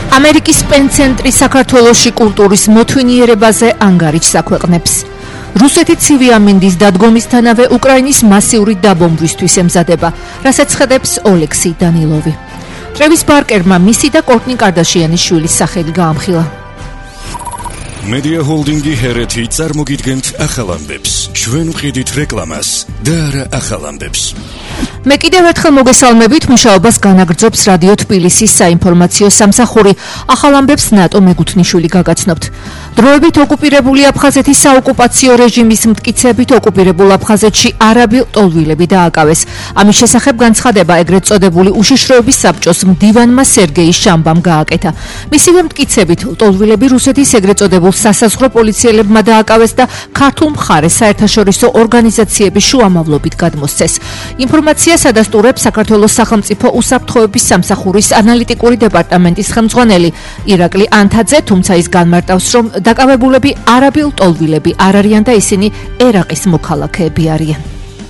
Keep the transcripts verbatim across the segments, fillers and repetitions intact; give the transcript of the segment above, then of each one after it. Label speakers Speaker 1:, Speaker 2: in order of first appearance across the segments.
Speaker 1: ამერიკის პენ-ცენტრი საქართველოში კულტურის მოთვინიერებაზე ანგარიშს აქვეყნებს. რუსეთი ცივი ამინდის დადგომისთანავე უკრაინის მასიური დაბომბვისთვის ემზადება, რასაც ხედებს ოლექსი დანილოვი. ტრევის ბარკერმა მისი და კორტნი კარდაშიანის შვილის სახელი გაამხილა.
Speaker 2: Media Holdingi ჰერეთი წარმოგიდგენთ ახალ ამბებს. ჩვენ ვყიდით რეკლამას და არა ახალ ამბებს.
Speaker 1: მე კიდევ ერთხელ მოგესალმებით, მუშაობას განაგრძობს რადიო თბილისის საინფორმაციო სამსახური. ახალ ამბებს ნატო მეგუთნიშვილი გაგაცნობთ. დროებით ოკუპირებული აფხაზეთის საოკუპაციო რეჟიმის მტკიცებით ოკუპირებულ აფხაზეთში არაბი ლტოლვილები დააკავეს. ამის შესახებ განცხადება ეგრეთ წოდებული უშიშროების საბჭოს მდივანმა სერგეი შამბამ გააკეთა. მისივე მტკიცებით ლტოლვილები რუსეთის ეგრეთ წოდებულ სასაზღვრო პოლიციელებმა დააკავეს და ქართულ მხარეს საერთაშორისო ორგანიზაციების შუამავლობით გადმოსცეს. ინფორმაციას ადასტურებს საქართველოს სახელმწიფო უსაფრთხოების სამსახურის ანალიტიკური დეპარტამენტის ხელმძღვანელი ირაკლი ანთაძე, თუმცა ის განმარტავს, რომ დაკავებულები არაბი ლტოლვილები არ არიან და ისინი ერაყის მოქალაქეები არიან.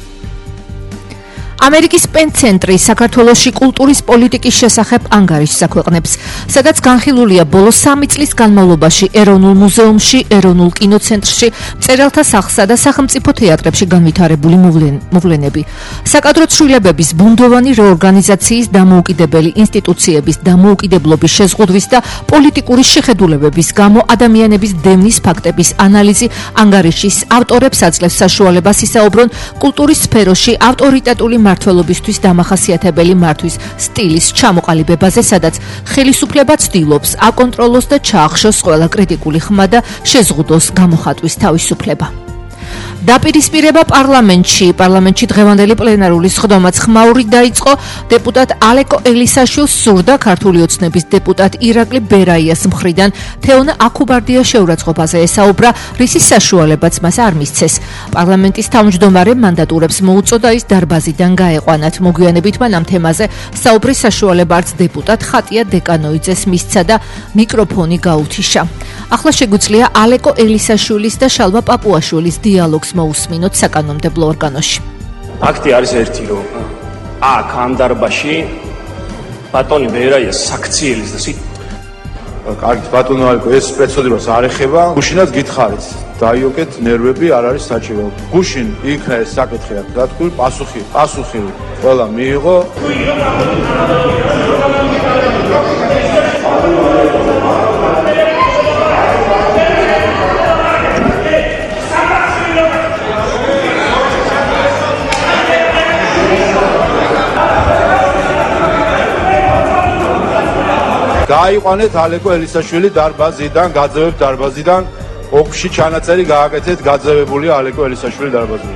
Speaker 1: ამერიკის პენ-ცენტრი საქართველოში კულტურის პოლიტიკის შესახებ ანგარიშს აქვეყნებს, სადაც განხილულია ბოლო სამი წლის განმავლობაში ეროვნულ მუზეუმში, ეროვნულ კინოცენტრში, მწერალთა სახლსა და სახელმწიფო თეატრებში განვითარებული მოვლენები. საკადრო ცვლილებების, ბუნდოვანი რეორგანიზაციის, დამოუკიდებელი ინსტიტუციების დამოუკიდებლობის შეზღუდვის და პოლიტიკური შეხედულებების გამო ადამიანების დევნის ფაქტების ანალიზი ანგარიშის ავტორებს აძლევს საშუალებას ისაუბრონ კულტურის სფეროში ავტორიტეტული მმართველობისთვის დამახასიათებელი მართვის სტილის ჩამოყალიბებაზე, სადაც ხელისუფლება ცდილობს აკონტროლოს და ჩაახშოს ყველა კრიტიკული ხმა და შეზღუდოს გამოხატვის თავისუფლება. დაპირისპირება პარლამენტში. პარლამენტში დღევანდელი პლენარული სხდომაც ხმაურით დაიწყო. დეპუტატ ალეკო ელისაშვილს სურდა ქართული ოცნების დეპუტატ ირაკლი ბერაიას მხრიდან თეონა აქუბარდია შეურაცხყოფაზე ესაუბრა, რისის საშუალებაც მას არ მისცეს. პარლამენტის თავმჯდომარე მანდატურებს მოუწოდა ის დარბაზიდან გაეყვანათ. მოგვიანებით მან ამ თემაზე საუბრის საშუალება არც დეპუტატ ხატია დეკანოიძეს მისცა და მიკროფონი გაუთიშა. ახლა შეგვიძლია ალეკო ელისაშვილის და შალვა პაპუაშვილის დიალოგს მოусმინოთ საკანონმდებლო ორგანოში.
Speaker 3: ფაქტი არის ერთი, რომ აქ ამ დარბაზში ბატონი ბერაიას საქციელის და სიტ
Speaker 4: კარგით ბატონო ალეკო, ეს სპეცოდებას არ ეხება. გუშინაც გითხარით, დაიოკეთ ნერვები, არ არის საჭირო. გუშინ იქნა ეს საკითხი აქ დათქვი, პასუხი, პასუხი ყველა მიიღო. გაიყვანეთ ალეკო ელისაშვილი დარბაზიდან, გაძევებ დარბაზიდან, ოფში ჩანაწერი გააკეთეთ გაძევებული ალეკო ელისაშვილი დარბაზიდან.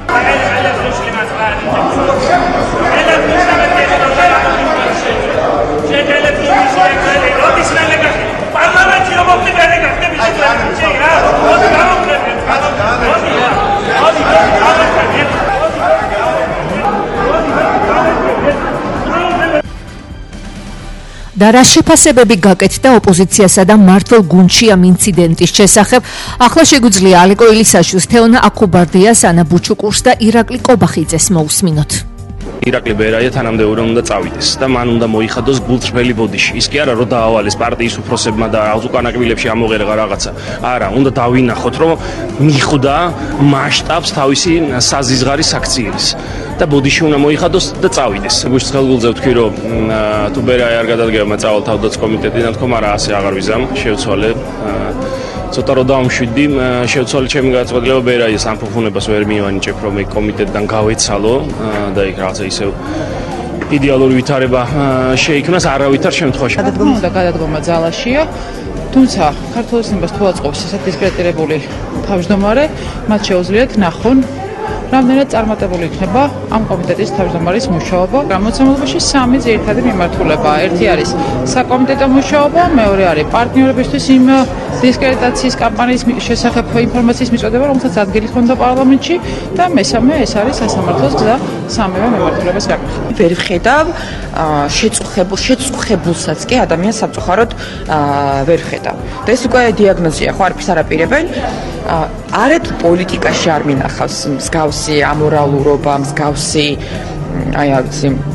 Speaker 1: და რა შეფასებები გაკეთდა ოპოზიციასა და მართლ გუნდში ამ ინციდენტის შესახებ. ახლა შეგვიძლია ალეკო ელისაშვილს, თეონა აქუბარდიას, ანა ბუჩუკურს და ირაკლი კობახიძეს მოусმინოთ.
Speaker 3: ირაკლი ბერაია თანამდებობიდან უნდა წავიდეს და მან უნდა მოიხადოს გულწრფელი ბოდიში. ის კი არა რომ დაავალეს პარტიის უფროსებმა და უკანაკბილებში ამოღერა რაღაცა. არა, უნდა დავინახოთ, რომ მიხვდა მასშტაბს თავისი საზიზღარის აქციის. და ბოდიში უნდა მოიხადოს და წავიდეს. გუშინ ხელგულზე ვთქვი, რომ თუ ბერაია არ გადადგება წავალ თავდაცვის კომიტეტიდან, თქო, მაგრამ ასე აღარ ვიზამ, შევცვალე. ცოტა რომ დავამშვიდი, შევცვალე ჩემი გადაწყვეტილება ბერაიას ამ ფუფუნებას ვერ მივანიჭებ, რომ ეგ კომიტეტიდან გავეცალო და იქ რაღაცა ისევ იდეალური ვითარება შეიქმნას არავითარ შემთხვევაში.
Speaker 5: გადადგომა და გადადგომა ძალაშია. თუმცა ქართულ ოცნებას თუ აწყობს ესეთ დისკრედიტირებული თავმჯდომარე, მათ შეუძლიათ ნახონ რამდენად წარმატებული იქნება ამ კომიტეტის თავმჯდომარის მუშაობა. გამოცემულობაში სამი ძირითადი მიმართულებაა. ერთი არის საკომიტეტო მუშაობა, მეორე არის პარტნიორებისთვის იმ დისკრედიტაციის კამპანიის შესახებ ინფორმაციის მიწოდება, რომელსაც ადგილი ჰქონდა პარლამენტში და მესამე ეს არის სასამართლოს გზა სამივე მიმართულებას გაკეთება.
Speaker 6: ვერ ვხედავ შეწუხებულ შეწუხებულსაც კი ადამიანს სამწუხაროდ ვერ ვხედავ. და ეს უკვე დიაგნოზია, ხო არაფერს არ აპირებენ. არეთ პოლიტიკაში არ მინახავს მსგავსი ამორალურობა, მსგავსი აი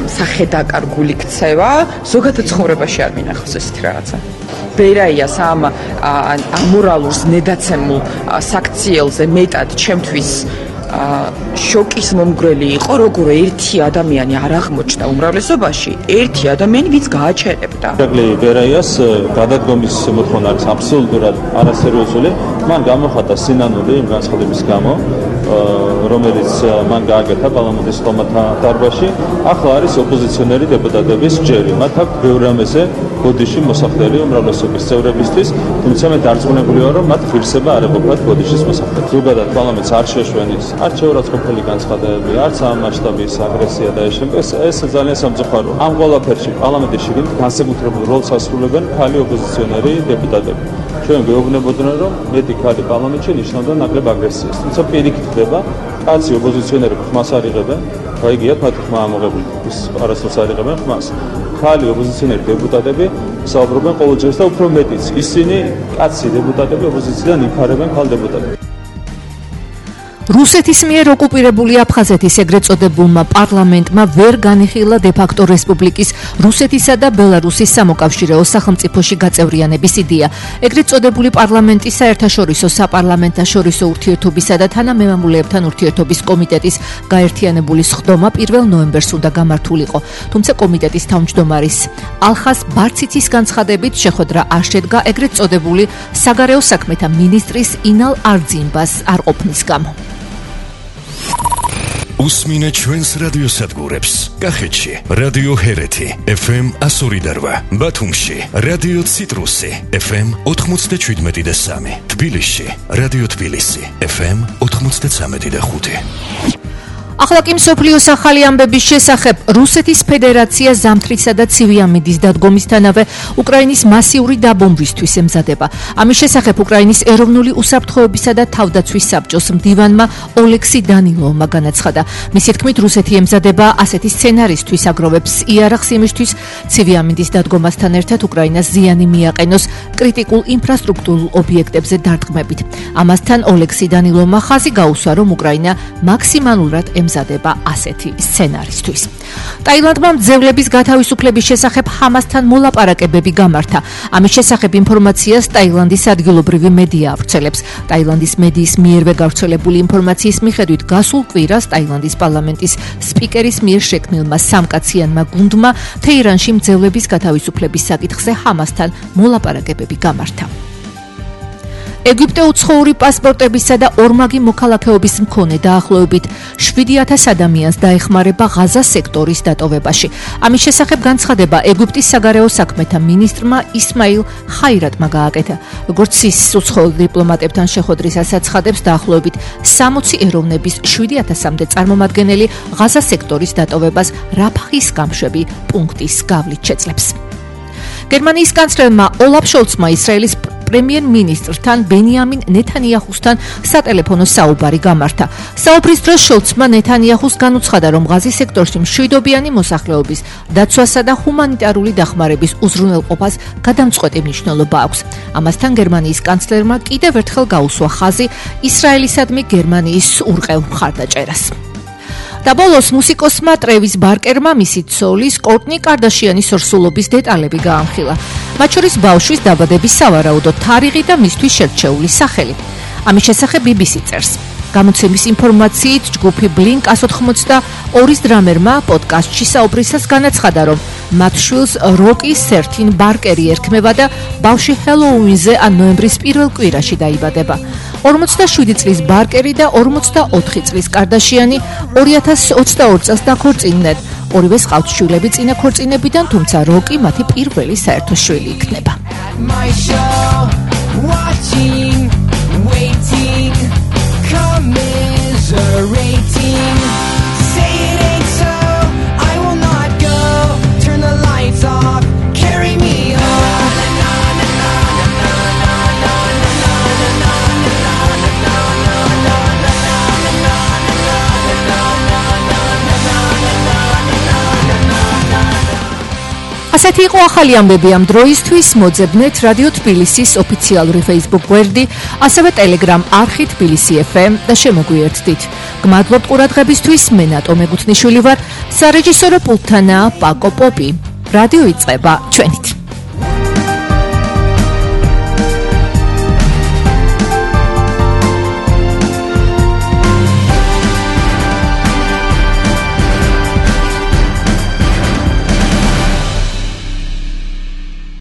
Speaker 6: სახედაკარგული ქცევა ზოგადად ცხოვრებაში არ მინახავს ესეთი რაღაცა. ბერაიას ამ ამორალურ ნედაცემულ საქციელზე მეტად ჩემთვის შოკის მომგვრელი იყო, როგორ ერთი ადამიანი არ აღმოჩნდა უმრავლესობაში, ერთი ადამიანი, ვინც გააჩერებდა.
Speaker 7: ირაკლი ბერაიას გადადგომის მოთხოვნა არის აბსოლუტურად არასერიოზული. მან გამოხატა სინანული იმ განცხადების გამო, რომელიც მან გააკეთა პარლამენტის ხომათა დარბაზში. ახლა არის ოპოზიციონერი დეპუტატების ჯერი. მათ აქვს ბევრ რამეზე ბოდიში მოსახლეები უმრავლესობის წევრებისთვის, თუმცა მე დარწმუნებული ვარ, რომ მათ ღირსება არ ეყოფათ ბოდიშის მოსახლეებს. ზოგადად პარლამენტს არ შეშვენის, არც შეურაცხყოფელი განცხადებები, არც ამ მასშტაბის აგრესია და ეს ეს ეს ძალიან სამწუხაროა. ამ ყველაფერში პარლამენტის შიგნით განსაკუთრებულ როლს ასრულებენ ქალი ოპოზიციონერი დეპუტატები. ჩვენ გვეუბნებოდნენ, რომ მეტი ქალი პარლამენტში ნიშნავდა ნაკლებ აგრესიას. თუმცა პირიქით ხდება, კაცი ოპოზიციონერები ხმას არ იღებენ, გაიგიათ, მათ ხმა ამოღებული ის არასდროს არ იღებენ ხმას. ქალი ოპოზიციონერი დეპუტატები საუბრობენ ყოველჯერ და უფრო მეტიც. ისინი კაცი დეპუტატები ოპოზიციიდან იფარებენ ქალ დეპუტატებს.
Speaker 1: რუსეთის მიერ ოკუპირებული აფხაზეთის ეგრეთ წოდებულმა პარლამენტმა ვერ განიხილა დე-ფაქტო რესპუბლიკის რუსეთისა და ბელარუსის სამოკავშირეო სახელმწიფოში გაწევრიანების იდეა. ეგრეთ წოდებული პარლამენტის საერთაშორისო საპარლამენტაშორისო ურთიერთობისა და თანამემამულეებთან ურთიერთობის კომიტეტის გაერთიანებული სხდომა პირველ ნოემბერს უნდა გამართულიყო. თუმცა კომიტეტის თავმჯდომარის ალხას ბარციცის განცხადებით შეხვედრა არ შედგა ეგრეთ წოდებული საგარეო საქმეთა მინისტრის ინალ არძიმბას არ ყოფნის გამო.
Speaker 2: უსმინე ჩვენს რადიოსადგურებს. კახეთში რადიო ჰერეთი ეფ ემ εκατო ორი და რვა, ბათუმში რადიო ციტრუსი ეფ ემ ოთხმოცდაშვიდმეტი და სამი, თბილისში რადიო თბილისი ეფ ემ ოთხმოცდაცამეტი და ხუთი.
Speaker 1: ახლა კი მსოფლიოს ახალი ამბების შესახებ. რუსეთის ფედერაცია ზამთრისა და ცივი ამინდის დადგომისთანავე უკრაინის მასიური დაბომბვისთვის ემზადება. ამის შესახებ უკრაინის ეროვნული უსაფრთხოებისა და თავდაცვის საბჭოს მდივანმა ოლექსი დანილოვმა განაცხადა. მისი თქმით, რუსეთი ემზადება ასეთი სცენარისთვის აგროვებს იარაღს იმისთვის, ცივი ამინდის დადგომასთან ერთად უკრაინას ზიანი მიაყენოს კრიტიკულ ინფრასტრუქტურულ ობიექტებზე დარტყმებით. ამასთან ოლექსი დანილოვმა ხაზი გაუსვა, რომ უკრაინა მაქსიმალურად ემზადება ასეთი სცენარისთვის. ტაილანდმა მძევლების გათავისუფლების შესახებ ჰამასთან მოლაპარაკებები გამართა. ამის შესახებ ინფორმაციას ტაილანდის ადგილობრივი მედია ავრცელებს. ტაილანდის მედიის მიერვე გავრცელებული ინფორმაციის მიხედვით გასულ კვირას ტაილანდის პარლამენტის სპიკერის მიერ შექმნილმა სამკაციანმა გუნდმა თეირანში მძევლების გათავისუფლების საკითხზე ჰამასთან მოლაპარაკებები გამართა. ეგვიპტე უცხოური პასპორტებისა და ორმაგი მოქალაქეობის მქონე დაახლოებით შვიდი ათას ადამიანს დაეხმარება ღაზას სექტორის დატოვებაში. ამის შესახებ განცხადება ეგვიპტის საგარეო საქმეთა მინისტრმა ისმაილ ხაირატმა გააკეთა. როგორც ის უცხოურ დიპლომატებთან შეხვედრისას აცხადებს, დაახლოებით სამოცი ეროვნების შვიდი ათასამდე წარმომადგენელი ღაზას სექტორის დატოვებას რაფახის გამშვები პუნქტის გავლით შეძლებს. გერმანიის კანცლერმა ოლაფ შოლცმა ისრაელის პრემიერ-მინისტრთან ბენიამინ ნეთანიაჰუსთან სატელეფონო საუბარი გამართა. საუბრის დროს შოლცმა ნეთანიაჰუს განუცხადა, რომ ღაზის სექტორში მშვიდობიანი მოსახლეობის დაცვასა და ჰუმანიტარული დახმარების უზრუნველყოფას გადამწყვეტი მნიშვნელობა აქვს. ამასთან გერმანიის კანცლერმა კიდევ ერთხელ გაუსვა ხაზი ისრაელისადმი გერმანიის ურყევ მხარდაჭერას. და ბოლოს მუსიკოსმა ტრევის ბარკერმა მისი ცოლის კორტნი კარდაშიანის ორსულობის დეტალები გაამხილა. მათ შორის ბავშვის დაბადების სავარაუდო თარიღი და მისთვის შერჩეული სახელი. ამის შესახებ ბი ბი სი წერს. გამოცემის ინფორმაციით ჯგუფი ბლინკ εκατო ოცდაორის დრამერმა პოდკასტში საუბრისას განაცხადა, რომ მათ შვილს როკი სერთინ ბარკერი ერქმევა და ბავშვი ჰელოუინზე ან ნოემბრის პირველ კვირაში დაიბადება. ორმოცდაშვიდი წლის ბარკერი და ორმოცდაოთხი წლის კარდაშიანი ორი ათას ოცდაორ წელს დაქორწინდნენ. ორივეს ჰყავთ შვილები წინა ქორწინებიდან, თუმცა როკი მათი პირველი საერთო შვილი იქნება. ესეთი იყო ახალი ამბები ამ დროისთვის. მოძებნეთ რადიო თბილისის ოფიციალური Facebook გვერდი, ასევე Telegram არხი თბილისი ეფ ემ და შემოგვიერთდით. გმადლობთ ყურადღებისთვის. მე ნატო მეგუთნიშვილი ვარ. სარეჟისორო პულტთანაა პაკო პოპი. რადიო იწყება ჩვენით.